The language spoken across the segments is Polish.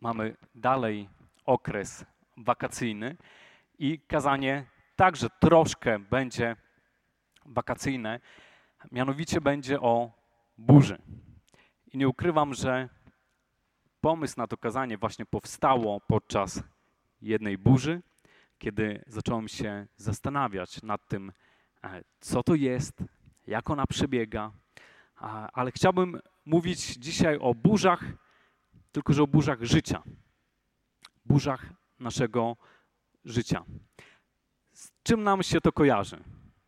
mamy dalej okres wakacyjny i kazanie także troszkę będzie wakacyjne, mianowicie będzie o burzy. I nie ukrywam, że pomysł na to kazanie właśnie powstało podczas jednej burzy, kiedy zacząłem się zastanawiać nad tym, co to jest, jak ona przebiega, ale chciałbym mówić dzisiaj o burzach, tylko że o burzach życia, burzach naszego życia. Z czym nam się to kojarzy?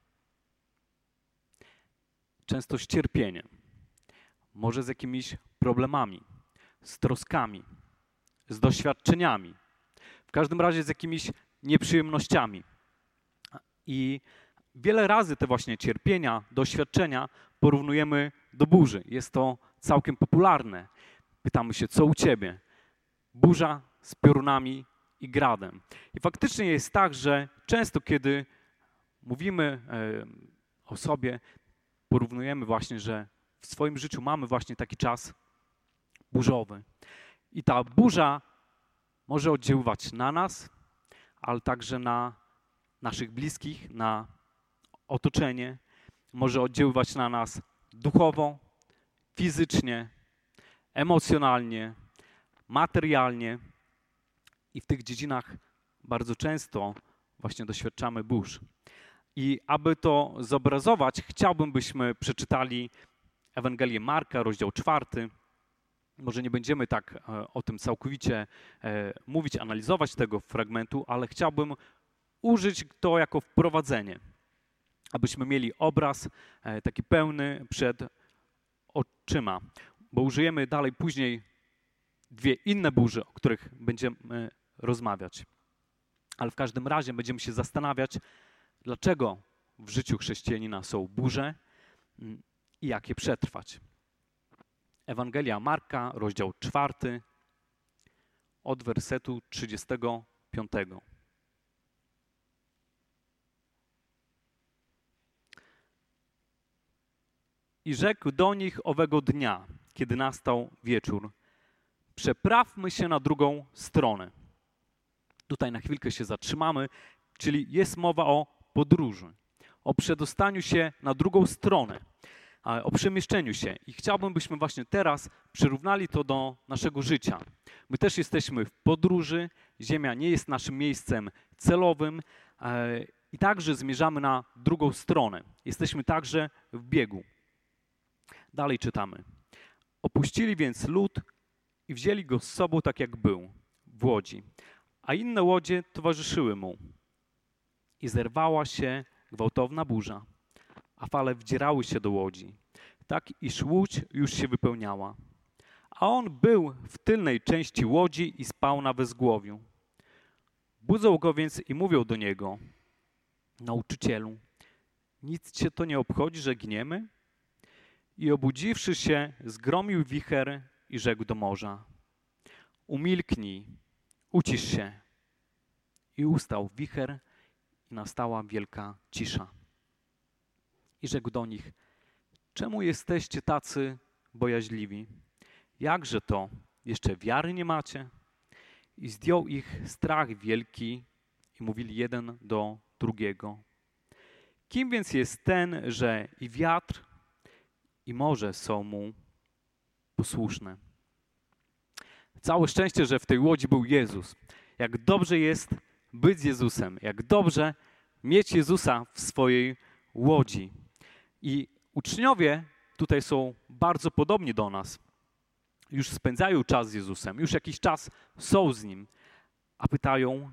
Często z cierpieniem, może z jakimiś problemami, z troskami, z doświadczeniami, w każdym razie z jakimiś nieprzyjemnościami. I wiele razy te właśnie cierpienia, doświadczenia porównujemy do burzy. Jest to całkiem popularne. Pytamy się, co u ciebie? Burza z piorunami i gradem. I faktycznie jest tak, że często kiedy mówimy o sobie, porównujemy właśnie, że w swoim życiu mamy właśnie taki czas burzowy. I ta burza może oddziaływać na nas, ale także na naszych bliskich, na otoczenie. Może oddziaływać na nas duchowo, fizycznie, emocjonalnie, materialnie. I w tych dziedzinach bardzo często właśnie doświadczamy burz. I aby to zobrazować, chciałbym, byśmy przeczytali Ewangelię Marka, rozdział 4. Może nie będziemy tak o tym całkowicie mówić, analizować tego fragmentu, ale chciałbym użyć to jako wprowadzenie, abyśmy mieli obraz taki pełny przed oczyma, bo użyjemy dalej później dwie inne burze, o których będziemy rozmawiać. Ale w każdym razie będziemy się zastanawiać, dlaczego w życiu chrześcijanina są burze i jak je przetrwać. Ewangelia Marka, rozdział 4, od wersetu 35. I rzekł do nich owego dnia, kiedy nastał wieczór: przeprawmy się na drugą stronę. Tutaj na chwilkę się zatrzymamy, czyli jest mowa o podróży, o przedostaniu się na drugą stronę, o przemieszczeniu się. I chciałbym, byśmy właśnie teraz przyrównali to do naszego życia. My też jesteśmy w podróży, ziemia nie jest naszym miejscem celowym i także zmierzamy na drugą stronę. Jesteśmy także w biegu. Dalej czytamy. Opuścili więc lud i wzięli go z sobą tak jak był, w łodzi, a inne łodzie towarzyszyły mu. I zerwała się gwałtowna burza, a fale wdzierały się do łodzi, tak iż łódź już się wypełniała. A on był w tylnej części łodzi i spał na wezgłowiu. Budzą go więc i mówią do niego: nauczycielu, nic cię to nie obchodzi, że giniemy? I obudziwszy się, zgromił wicher i rzekł do morza: umilknij, ucisz się. I ustał wicher i nastała wielka cisza. I rzekł do nich: czemu jesteście tacy bojaźliwi? Jakże to, jeszcze wiary nie macie? I zdjął ich strach wielki i mówili jeden do drugiego: kim więc jest ten, że i wiatr, i morze są mu posłuszne? Całe szczęście, że w tej łodzi był Jezus. Jak dobrze jest być z Jezusem, jak dobrze mieć Jezusa w swojej łodzi. I uczniowie tutaj są bardzo podobni do nas. Już spędzają czas z Jezusem, już jakiś czas są z Nim, a pytają: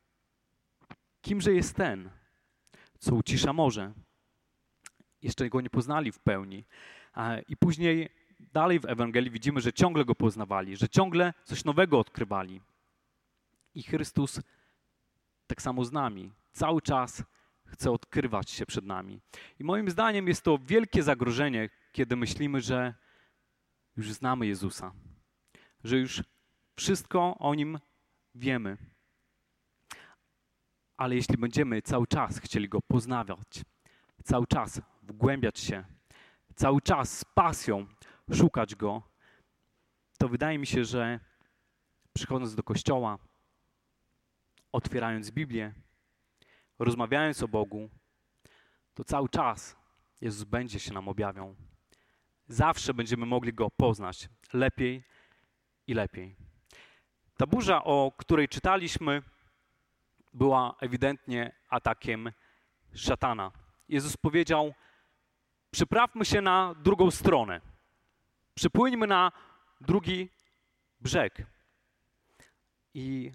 kimże jest ten, co ucisza morze? Jeszcze Go nie poznali w pełni. I później dalej w Ewangelii widzimy, że ciągle Go poznawali, że ciągle coś nowego odkrywali. I Chrystus tak samo z nami cały czas chce odkrywać się przed nami. I moim zdaniem jest to wielkie zagrożenie, kiedy myślimy, że już znamy Jezusa, że już wszystko o Nim wiemy. Ale jeśli będziemy cały czas chcieli Go poznawać, cały czas wgłębiać się, cały czas z pasją szukać Go, to wydaje mi się, że przychodząc do kościoła, otwierając Biblię, rozmawiając o Bogu, to cały czas Jezus będzie się nam objawiał. Zawsze będziemy mogli Go poznać lepiej i lepiej. Ta burza, o której czytaliśmy, była ewidentnie atakiem szatana. Jezus powiedział: przyprawmy się na drugą stronę. Przypłyńmy na drugi brzeg. I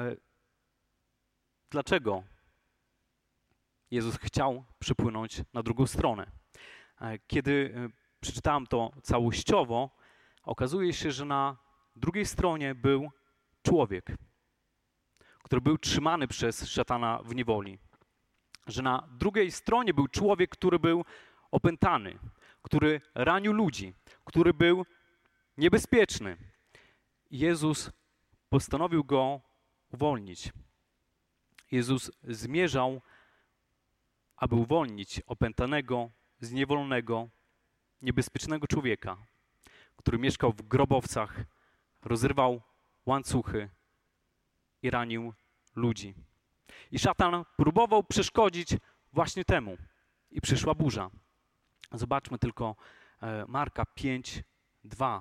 dlaczego Jezus chciał przypłynąć na drugą stronę? Kiedy przeczytałem to całościowo, okazuje się, że na drugiej stronie był człowiek, który był trzymany przez szatana w niewoli. Że na drugiej stronie był człowiek, który był opętany, który ranił ludzi, który był niebezpieczny. Jezus postanowił go uwolnić. Jezus zmierzał, aby uwolnić opętanego, zniewolonego, niebezpiecznego człowieka, który mieszkał w grobowcach, rozrywał łańcuchy i ranił ludzi. I szatan próbował przeszkodzić właśnie temu. I przyszła burza. Zobaczmy tylko Marka 5:2.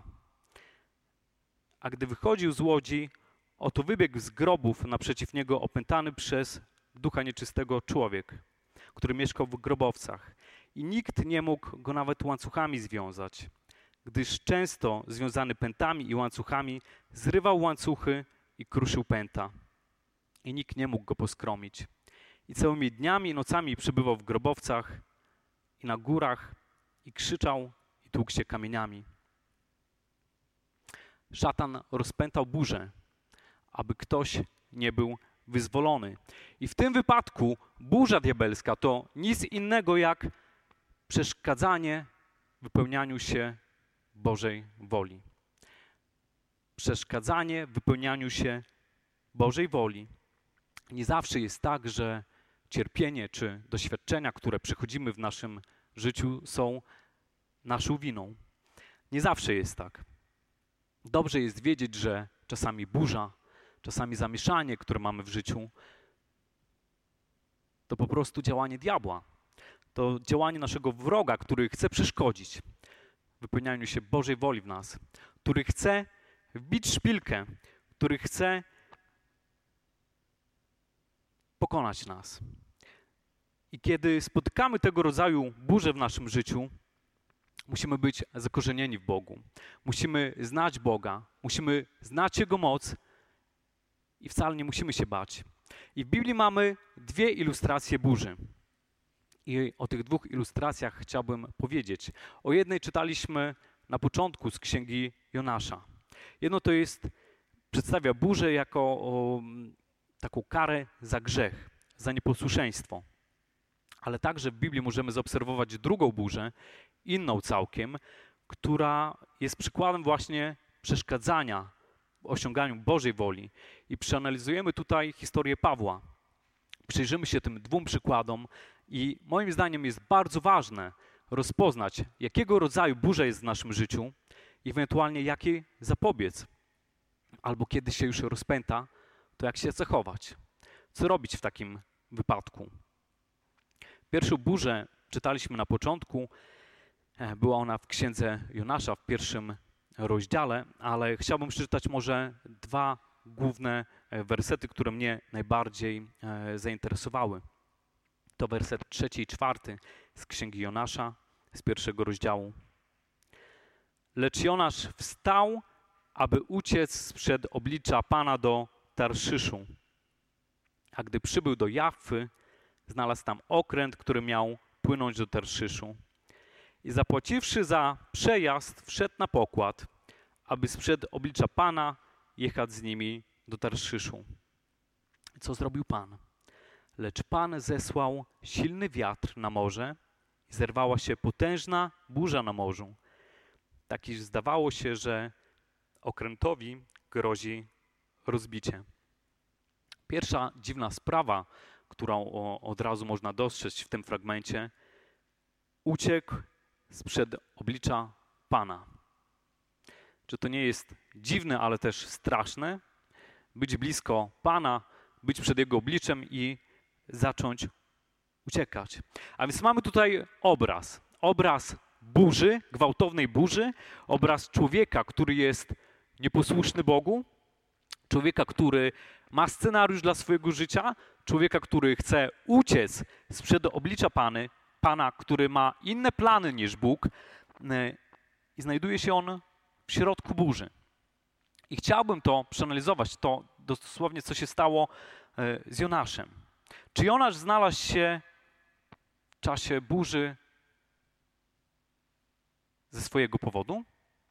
A gdy wychodził z łodzi, oto wybiegł z grobów naprzeciw niego opętany przez ducha nieczystego człowiek, który mieszkał w grobowcach. I nikt nie mógł go nawet łańcuchami związać, gdyż często związany pętami i łańcuchami zrywał łańcuchy i kruszył pęta. I nikt nie mógł go poskromić. I całymi dniami i nocami przebywał w grobowcach i na górach i krzyczał i tłukł się kamieniami. Szatan rozpętał burzę, aby ktoś nie był wyzwolony. I w tym wypadku burza diabelska to nic innego jak przeszkadzanie wypełnianiu się Bożej woli. Przeszkadzanie wypełnianiu się Bożej woli. Nie zawsze jest tak, że cierpienie czy doświadczenia, które przechodzimy w naszym życiu, są naszą winą. Nie zawsze jest tak. Dobrze jest wiedzieć, że czasami burza, czasami zamieszanie, które mamy w życiu, to po prostu działanie diabła. To działanie naszego wroga, który chce przeszkodzić wypełnianiu się Bożej woli w nas, który chce wbić szpilkę, który chce pokonać nas. I kiedy spotykamy tego rodzaju burze w naszym życiu, musimy być zakorzenieni w Bogu. Musimy znać Boga, musimy znać Jego moc i wcale nie musimy się bać. I w Biblii mamy dwie ilustracje burzy. I o tych dwóch ilustracjach chciałbym powiedzieć. O jednej czytaliśmy na początku z księgi Jonasza. Jedno to jest, przedstawia burzę jako taką karę za grzech, za nieposłuszeństwo. Ale także w Biblii możemy zaobserwować drugą burzę, inną całkiem, która jest przykładem właśnie przeszkadzania w osiąganiu Bożej woli. I przeanalizujemy tutaj historię Pawła. Przyjrzymy się tym dwóm przykładom i moim zdaniem jest bardzo ważne rozpoznać, jakiego rodzaju burza jest w naszym życiu i ewentualnie jakiej zapobiec. Albo kiedy się już rozpęta, to jak się zachować. Co robić w takim wypadku? Pierwszą burzę czytaliśmy na początku. Była ona w księdze Jonasza w 1 rozdziale, ale chciałbym przeczytać może dwa główne wersety, które mnie najbardziej zainteresowały. To werset 3 i 4 z księgi Jonasza z 1 rozdziału. Lecz Jonasz wstał, aby uciec sprzed oblicza Pana do Tarszyszu. A gdy przybył do Jaffy, znalazł tam okręt, który miał płynąć do Tarszyszu. I zapłaciwszy za przejazd, wszedł na pokład, aby sprzed oblicza Pana jechać z nimi do Tarszyszu. Co zrobił Pan? Lecz Pan zesłał silny wiatr na morze i zerwała się potężna burza na morzu. Tak iż zdawało się, że okrętowi grozi rozbicie. Pierwsza dziwna sprawa, którą od razu można dostrzec w tym fragmencie, uciekł sprzed oblicza Pana. Czy to nie jest dziwne, ale też straszne? być blisko Pana, być przed Jego obliczem i zacząć uciekać. A więc mamy tutaj obraz burzy, gwałtownej burzy, obraz człowieka, który jest nieposłuszny Bogu, człowieka, który ma scenariusz dla swojego życia, człowieka, który chce uciec sprzed oblicza Pana, który ma inne plany niż Bóg i znajduje się on w środku burzy. I chciałbym to przeanalizować, to dosłownie, co się stało z Jonaszem. Czy Jonasz znalazł się w czasie burzy ze swojego powodu?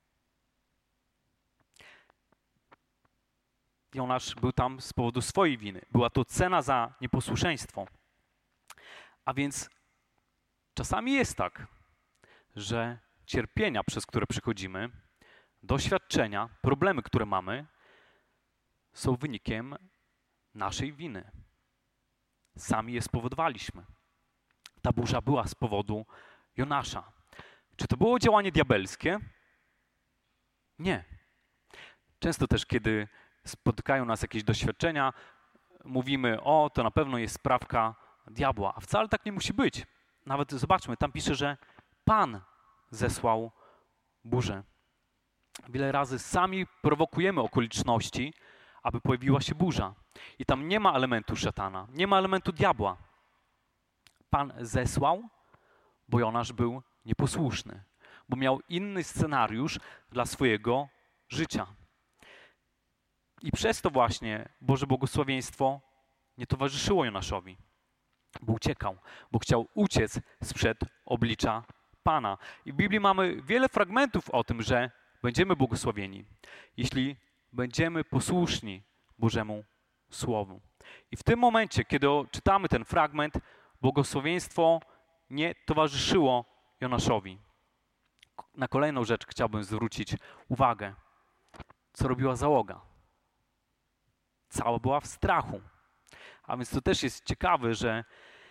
Jonasz był tam z powodu swojej winy. Była to cena za nieposłuszeństwo. A więc czasami jest tak, że cierpienia, przez które przechodzimy, doświadczenia, problemy, które mamy, są wynikiem naszej winy. Sami je spowodowaliśmy. Ta burza była z powodu Jonasza. Czy to było działanie diabelskie? Nie. Często też, kiedy spotykają nas jakieś doświadczenia, mówimy, to na pewno jest sprawka diabła, a wcale tak nie musi być. Nawet zobaczmy, tam pisze, że Pan zesłał burzę. Wiele razy sami prowokujemy okoliczności, aby pojawiła się burza. I tam nie ma elementu szatana, nie ma elementu diabła. Pan zesłał, bo Jonasz był nieposłuszny, bo miał inny scenariusz dla swojego życia. I przez to właśnie Boże błogosławieństwo nie towarzyszyło Jonaszowi, bo uciekał, bo chciał uciec sprzed oblicza Pana. I w Biblii mamy wiele fragmentów o tym, że będziemy błogosławieni, jeśli będziemy posłuszni Bożemu Słowu. I w tym momencie, kiedy czytamy ten fragment, błogosławieństwo nie towarzyszyło Jonaszowi. Na kolejną rzecz chciałbym zwrócić uwagę. Co robiła załoga? Cała była w strachu. A więc to też jest ciekawe, że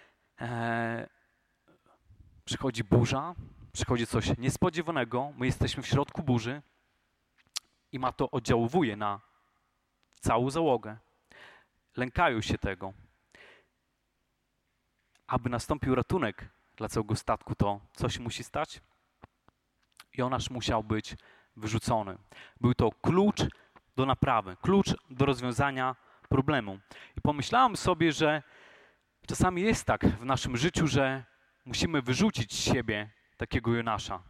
przychodzi burza, przychodzi coś niespodziewanego, my jesteśmy w środku burzy i to oddziałuje na całą załogę. Lękają się tego. Aby nastąpił ratunek dla całego statku, to coś musi stać. Jonasz musiał być wyrzucony. Był to klucz do naprawy, klucz do rozwiązania problemu. I pomyślałem sobie, że czasami jest tak w naszym życiu, że musimy wyrzucić z siebie takiego Jonasza.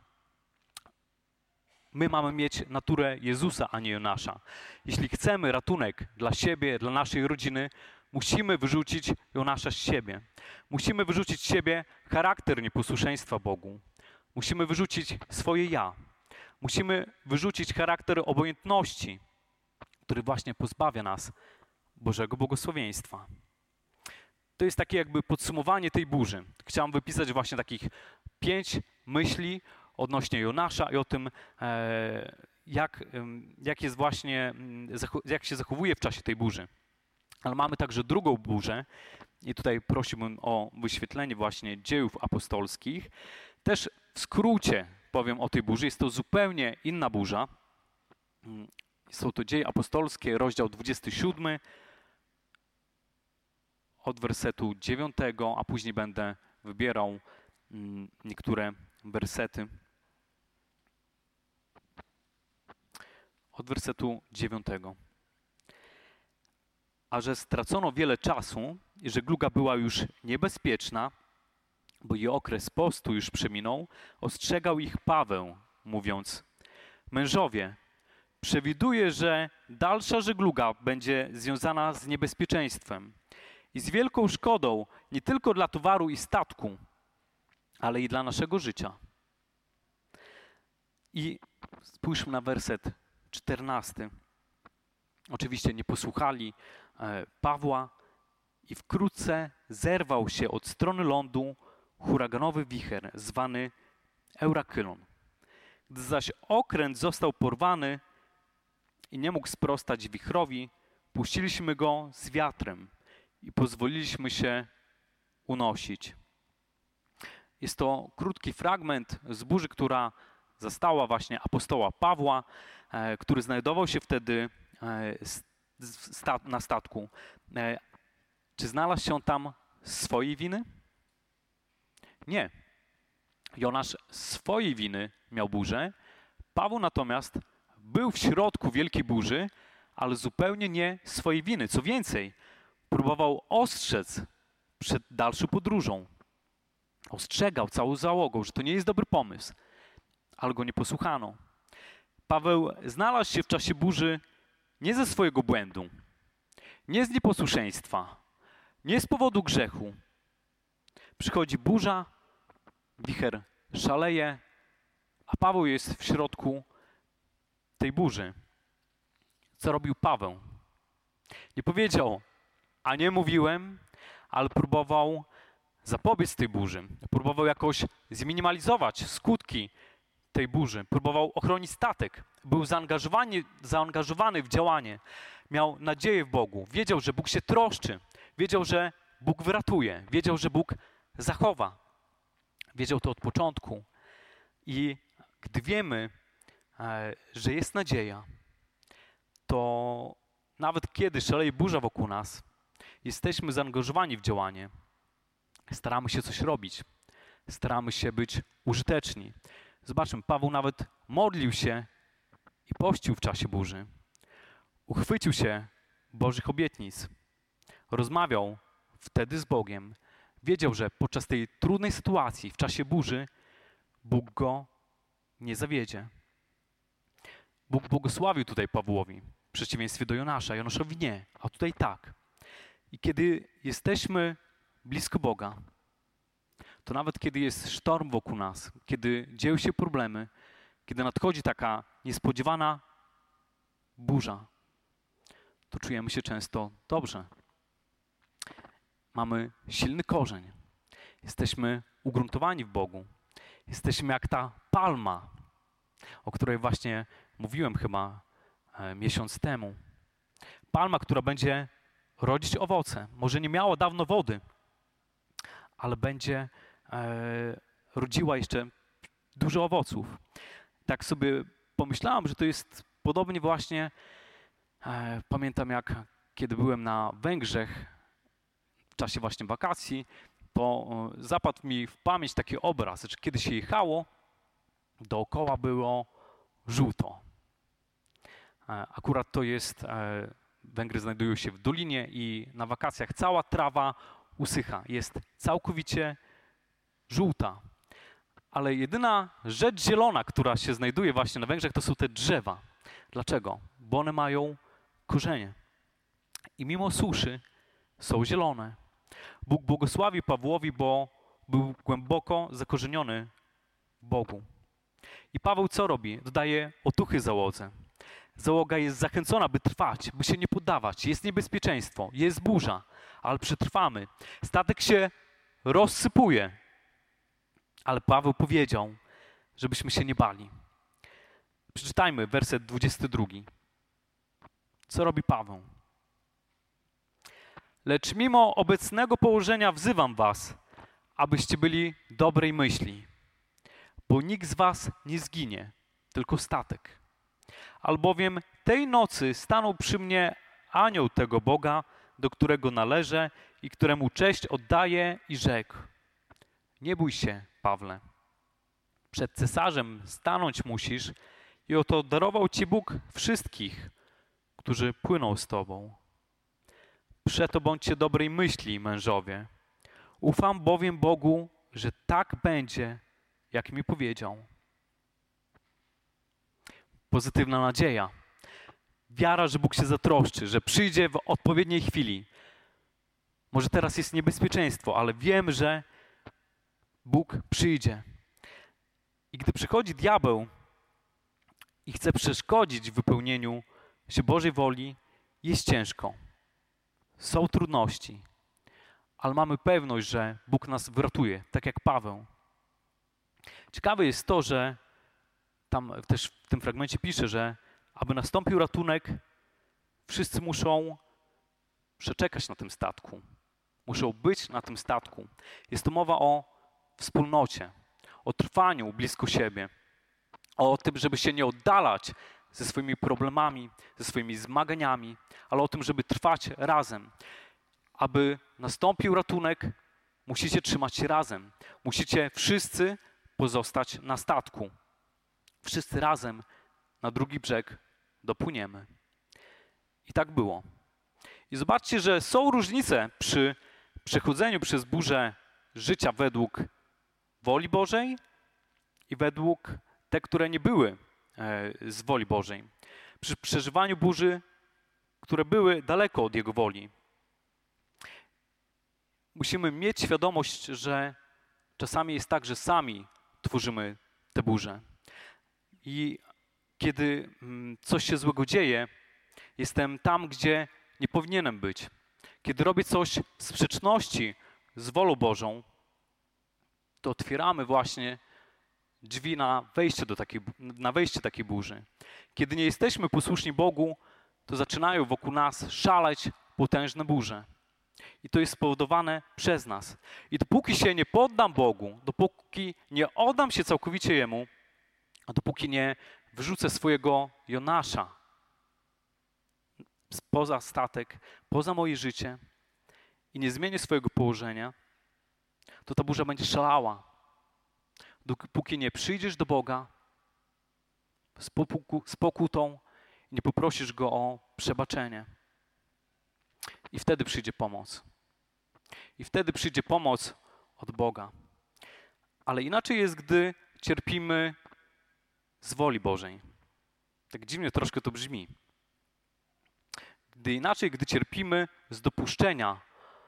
My mamy mieć naturę Jezusa, a nie Jonasza. Jeśli chcemy ratunek dla siebie, dla naszej rodziny, musimy wyrzucić Jonasza z siebie. Musimy wyrzucić z siebie charakter nieposłuszeństwa Bogu. Musimy wyrzucić swoje ja. Musimy wyrzucić charakter obojętności, który właśnie pozbawia nas Bożego błogosławieństwa. To jest takie jakby podsumowanie tej burzy. Chciałem wypisać właśnie takich 5 myśli odnośnie Jonasza i o tym, jak jest właśnie, jak się zachowuje w czasie tej burzy. Ale mamy także drugą burzę i tutaj prosiłbym o wyświetlenie właśnie Dziejów Apostolskich. Też w skrócie powiem o tej burzy. Jest to zupełnie inna burza. Są to Dzieje Apostolskie, rozdział 27, od wersetu 9, a później będę wybierał niektóre wersety. Od wersetu 9. A że stracono wiele czasu i żegluga była już niebezpieczna, bo jej okres postu już przeminął, ostrzegał ich Paweł, mówiąc: mężowie, przewiduję, że dalsza żegluga będzie związana z niebezpieczeństwem i z wielką szkodą nie tylko dla towaru i statku, ale i dla naszego życia. I spójrzmy na werset 14. Oczywiście nie posłuchali Pawła i wkrótce zerwał się od strony lądu huraganowy wicher zwany Eurakylon. Gdy zaś okręt został porwany i nie mógł sprostać wichrowi, puściliśmy go z wiatrem i pozwoliliśmy się unosić. Jest to krótki fragment z burzy, która zastała właśnie apostoła Pawła, który znajdował się wtedy na statku. Czy znalazł się tam z swojej winy? Nie. Jonasz z swojej winy miał burzę. Paweł natomiast był w środku wielkiej burzy, ale zupełnie nie swojej winy. Co więcej, próbował ostrzec przed dalszą podróżą. Ostrzegał całą załogą, że to nie jest dobry pomysł, ale go nie posłuchano. Paweł znalazł się w czasie burzy nie ze swojego błędu, nie z nieposłuszeństwa, nie z powodu grzechu. Przychodzi burza, wicher szaleje, a Paweł jest w środku tej burzy. Co robił Paweł? Nie powiedział, a nie mówiłem, ale próbował zapobiec tej burzy. Próbował jakoś zminimalizować skutki tej burzy. Próbował ochronić statek. Był zaangażowany w działanie. Miał nadzieję w Bogu. Wiedział, że Bóg się troszczy. Wiedział, że Bóg wyratuje. Wiedział, że Bóg zachowa. Wiedział to od początku. I gdy wiemy, że jest nadzieja, to nawet kiedy szaleje burza wokół nas, jesteśmy zaangażowani w działanie. Staramy się coś robić. Staramy się być użyteczni. Zobaczmy, Paweł nawet modlił się i pościł w czasie burzy. Uchwycił się Bożych obietnic. Rozmawiał wtedy z Bogiem. Wiedział, że podczas tej trudnej sytuacji, w czasie burzy, Bóg go nie zawiedzie. Bóg błogosławił tutaj Pawłowi, w przeciwieństwie do Jonasza. Jonaszowi nie, a tutaj tak. I kiedy jesteśmy blisko Boga, to nawet kiedy jest sztorm wokół nas, kiedy dzieją się problemy, kiedy nadchodzi taka niespodziewana burza, to czujemy się często dobrze. Mamy silny korzeń. Jesteśmy ugruntowani w Bogu. Jesteśmy jak ta palma, o której właśnie mówiłem chyba miesiąc temu. Palma, która będzie rodzić owoce. Może nie miała dawno wody, ale będzie rodziła jeszcze dużo owoców. Tak sobie pomyślałem, że to jest podobnie właśnie, pamiętam jak kiedy byłem na Węgrzech w czasie właśnie wakacji, to zapadł mi w pamięć taki obraz, że kiedy się jechało, dookoła było żółto. Akurat to jest, Węgry znajdują się w dolinie i na wakacjach cała trawa usycha, jest całkowicie żółta. Ale jedyna rzecz zielona, która się znajduje właśnie na Węgrzech, to są te drzewa. Dlaczego? Bo one mają korzenie. I mimo suszy są zielone. Bóg błogosławi Pawłowi, bo był głęboko zakorzeniony w Bogu. I Paweł co robi? Dodaje otuchy załodze. Załoga jest zachęcona, by trwać, by się nie poddawać. Jest niebezpieczeństwo, jest burza, ale przetrwamy. Statek się rozsypuje. Ale Paweł powiedział, żebyśmy się nie bali. Przeczytajmy werset 22. Co robi Paweł? Lecz mimo obecnego położenia wzywam was, abyście byli dobrej myśli, bo nikt z was nie zginie, tylko statek. Albowiem tej nocy stanął przy mnie anioł tego Boga, do którego należę i któremu cześć oddaję i rzekł: nie bój się, Pawle, przed cesarzem stanąć musisz i oto darował ci Bóg wszystkich, którzy płyną z tobą. Przeto bądźcie dobrej myśli, mężowie. Ufam bowiem Bogu, że tak będzie, jak mi powiedział. Pozytywna nadzieja. Wiara, że Bóg się zatroszczy, że przyjdzie w odpowiedniej chwili. Może teraz jest niebezpieczeństwo, ale wiem, że Bóg przyjdzie. I gdy przychodzi diabeł i chce przeszkodzić w wypełnieniu się Bożej woli, jest ciężko. Są trudności, ale mamy pewność, że Bóg nas wyratuje, tak jak Paweł. Ciekawe jest to, że tam też w tym fragmencie pisze, że aby nastąpił ratunek, wszyscy muszą przeczekać na tym statku. Muszą być na tym statku. Jest to mowa o wspólnocie, o trwaniu blisko siebie, o tym, żeby się nie oddalać ze swoimi problemami, ze swoimi zmaganiami, ale o tym, żeby trwać razem. Aby nastąpił ratunek, musicie trzymać się razem. Musicie wszyscy pozostać na statku. Wszyscy razem na drugi brzeg dopłyniemy. I tak było. I zobaczcie, że są różnice przy przechodzeniu przez burzę życia według woli Bożej i według te, które nie były z woli Bożej. Przy przeżywaniu burzy, które były daleko od Jego woli. Musimy mieć świadomość, że czasami jest tak, że sami tworzymy te burze. I kiedy coś się złego dzieje, jestem tam, gdzie nie powinienem być. Kiedy robię coś w sprzeczności z wolą Bożą, to otwieramy właśnie drzwi na wejście takiej burzy. Kiedy nie jesteśmy posłuszni Bogu, to zaczynają wokół nas szaleć potężne burze. I to jest spowodowane przez nas. I dopóki się nie poddam Bogu, dopóki nie oddam się całkowicie Jemu, a dopóki nie wyrzucę swojego Jonasza poza statek, poza moje życie i nie zmienię swojego położenia, to ta burza będzie szalała. Dopóki nie przyjdziesz do Boga z pokutą i nie poprosisz Go o przebaczenie. I wtedy przyjdzie pomoc. I wtedy przyjdzie pomoc od Boga. Ale inaczej jest, gdy cierpimy z woli Bożej. Tak dziwnie troszkę to brzmi. Gdy cierpimy z dopuszczenia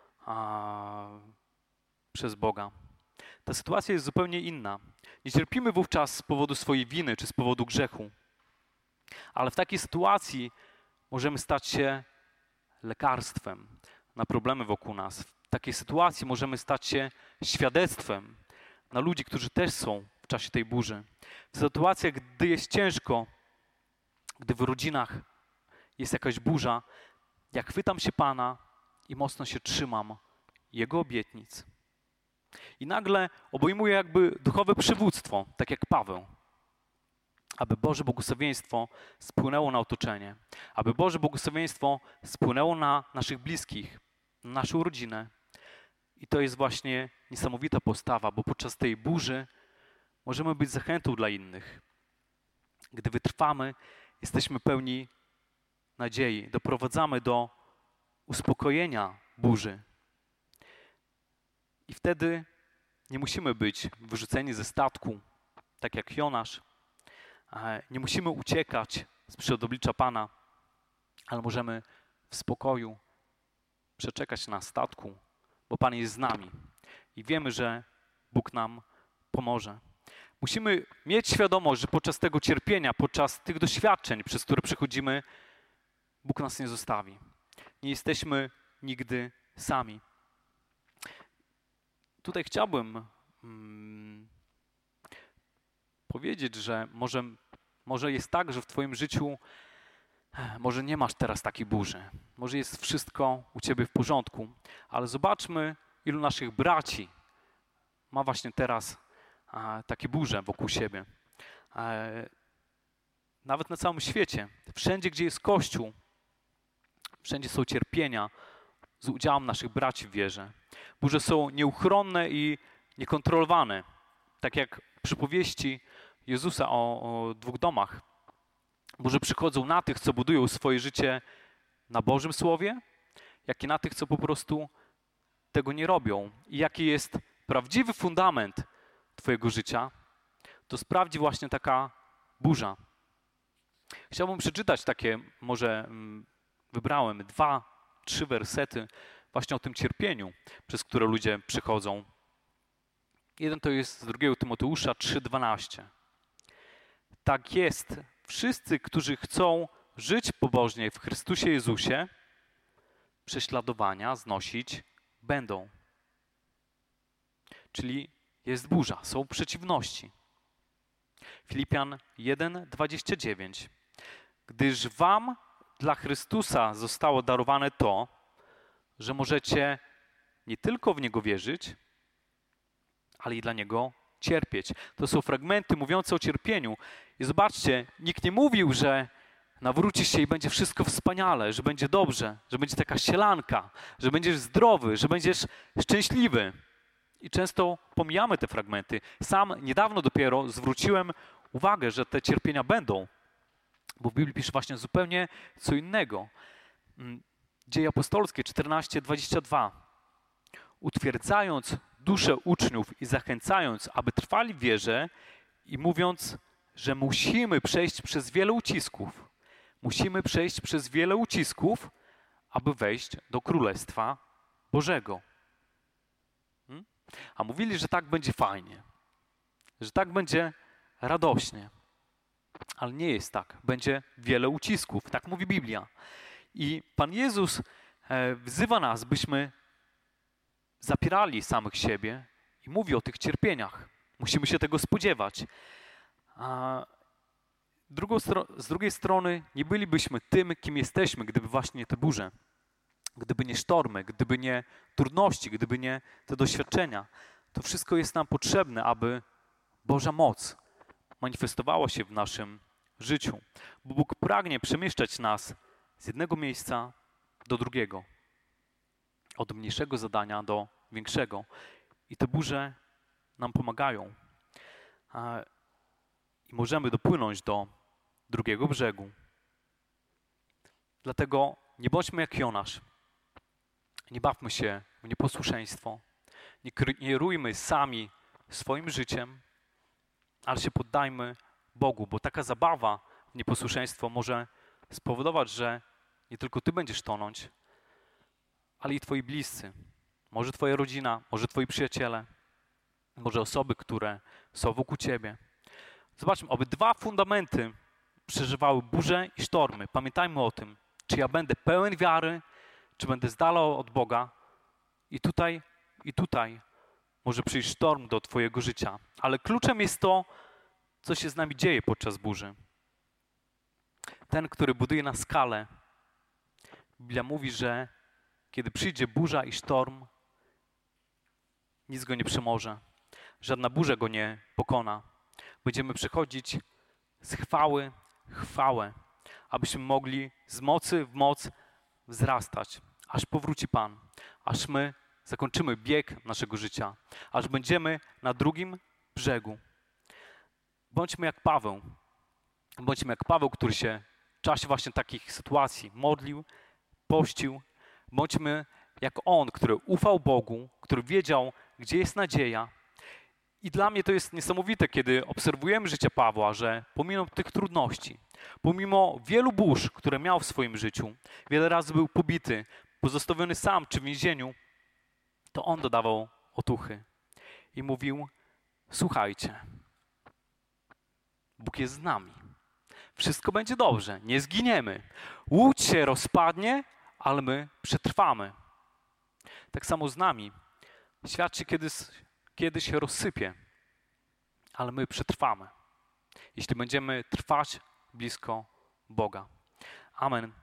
przez Boga. Ta sytuacja jest zupełnie inna. Nie cierpimy wówczas z powodu swojej winy czy z powodu grzechu. Ale w takiej sytuacji możemy stać się lekarstwem na problemy wokół nas. W takiej sytuacji możemy stać się świadectwem na ludzi, którzy też są w czasie tej burzy. W sytuacjach, gdy jest ciężko, gdy w rodzinach jest jakaś burza, ja chwytam się Pana i mocno się trzymam Jego obietnic. I nagle obejmuję jakby duchowe przywództwo, tak jak Paweł. Aby Boże błogosławieństwo spłynęło na otoczenie. Aby Boże błogosławieństwo spłynęło na naszych bliskich, na naszą rodzinę. I to jest właśnie niesamowita postawa, bo podczas tej burzy możemy być zachętą dla innych. Gdy wytrwamy, jesteśmy pełni nadziei. Doprowadzamy do uspokojenia burzy. I wtedy nie musimy być wyrzuceni ze statku, tak jak Jonasz. Nie musimy uciekać sprzed oblicza Pana, ale możemy w spokoju przeczekać na statku, bo Pan jest z nami i wiemy, że Bóg nam pomoże. Musimy mieć świadomość, że podczas tego cierpienia, podczas tych doświadczeń, przez które przechodzimy, Bóg nas nie zostawi. Nie jesteśmy nigdy sami. Tutaj chciałbym powiedzieć, że może jest tak, że w twoim życiu może nie masz teraz takiej burzy. Może jest wszystko u ciebie w porządku, ale zobaczmy, ilu naszych braci ma właśnie teraz takie burze wokół siebie. Nawet na całym świecie. Wszędzie, gdzie jest Kościół, wszędzie są cierpienia z udziałem naszych braci w wierze. Burze są nieuchronne i niekontrolowane. Tak jak przypowieści Jezusa o dwóch domach. Burze przychodzą na tych, co budują swoje życie na Bożym Słowie, jak i na tych, co po prostu tego nie robią. I jaki jest prawdziwy fundament twojego życia, to sprawdzi właśnie taka burza. Chciałbym przeczytać takie, może wybrałem 2-3 wersety właśnie o tym cierpieniu, przez które ludzie przechodzą. Jeden to jest z 2 Tymoteusza 3:12. Tak jest, wszyscy, którzy chcą żyć pobożnie w Chrystusie Jezusie, prześladowania znosić będą. Czyli jest burza, są przeciwności. Filipian 1:29. Gdyż wam dla Chrystusa zostało darowane to, że możecie nie tylko w Niego wierzyć, ale i dla Niego cierpieć. To są fragmenty mówiące o cierpieniu. I zobaczcie, nikt nie mówił, że nawrócisz się i będzie wszystko wspaniale, że będzie dobrze, że będzie taka sielanka, że będziesz zdrowy, że będziesz szczęśliwy. I często pomijamy te fragmenty. Sam niedawno dopiero zwróciłem uwagę, że te cierpienia będą, bo w Biblii pisze właśnie zupełnie co innego. Dzieje apostolskie 14:22. Utwierdzając duszę uczniów i zachęcając, aby trwali w wierze i mówiąc, że musimy przejść przez wiele ucisków. Musimy przejść przez wiele ucisków, aby wejść do Królestwa Bożego. A mówili, że tak będzie fajnie, że tak będzie radośnie. Ale nie jest tak. Będzie wiele ucisków. Tak mówi Biblia. I Pan Jezus wzywa nas, byśmy zapierali samych siebie i mówi o tych cierpieniach. Musimy się tego spodziewać. Z drugiej strony nie bylibyśmy tym, kim jesteśmy, gdyby właśnie nie te burze, gdyby nie sztormy, gdyby nie trudności, gdyby nie te doświadczenia. To wszystko jest nam potrzebne, aby Boża moc manifestowała się w naszym życiu. Bo Bóg pragnie przemieszczać nas z jednego miejsca do drugiego. Od mniejszego zadania do większego. I te burze nam pomagają. I możemy dopłynąć do drugiego brzegu. Dlatego nie bądźmy jak Jonasz. Nie bawmy się w nieposłuszeństwo. Nie kierujmy sami swoim życiem, ale się poddajmy Bogu, bo taka zabawa w nieposłuszeństwo może spowodować, że nie tylko ty będziesz tonąć, ale i twoi bliscy. Może twoja rodzina, może twoi przyjaciele, może osoby, które są wokół ciebie. Zobaczmy, aby dwa fundamenty przeżywały burze i sztormy. Pamiętajmy o tym, czy ja będę pełen wiary, czy będę z dala od Boga. I tutaj może przyjść sztorm do twojego życia. Ale kluczem jest to, co się z nami dzieje podczas burzy. Ten, który buduje na skalę. Biblia mówi, że kiedy przyjdzie burza i sztorm, nic go nie przemoże. Żadna burza go nie pokona. Będziemy przechodzić z chwały w chwałę, abyśmy mogli z mocy w moc wzrastać, aż powróci Pan, aż my zakończymy bieg naszego życia, aż będziemy na drugim brzegu. Bądźmy jak Paweł. Bądźmy jak Paweł, który się w czasie właśnie takich sytuacji modlił, pościł. Bądźmy jak on, który ufał Bogu, który wiedział, gdzie jest nadzieja. I dla mnie to jest niesamowite, kiedy obserwujemy życie Pawła, że pomimo tych trudności, pomimo wielu burz, które miał w swoim życiu, wiele razy był pobity, pozostawiony sam czy w więzieniu, to on dodawał otuchy i mówił: słuchajcie, Bóg jest z nami. Wszystko będzie dobrze, nie zginiemy. Łódź się rozpadnie, ale my przetrwamy. Tak samo z nami. Świat się kiedyś rozsypie, ale my przetrwamy, jeśli będziemy trwać blisko Boga. Amen.